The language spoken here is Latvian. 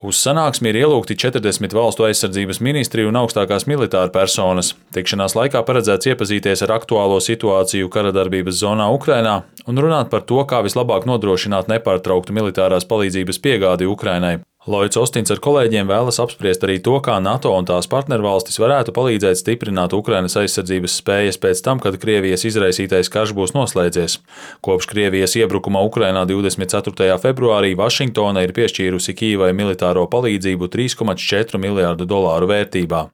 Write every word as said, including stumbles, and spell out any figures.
Uz sanāksmi ir ielūgti četrdesmit valstu aizsardzības ministriju un augstākās militāra personas. Tikšanās laikā paredzēts iepazīties ar aktuālo situāciju karadarbības zonā Ukrainā un runāt par to, kā vislabāk nodrošināt nepārtrauktu militārās palīdzības piegādi Ukrainai. Lloyds Ostins ar kolēģiem vēlas apspriest arī to, kā NATO un tās partnervalstis varētu palīdzēt stiprināt Ukrainas aizsardzības spējas pēc tam, kad Krievijas izraisītais karš būs noslēdzies. Kopš Krievijas iebrukuma Ukrainā divdesmit ceturtajā februārī Vašingtona ir piešķīrusi Kijivai militāro palīdzību trīs komats četri miljārdu dolāru vērtībā.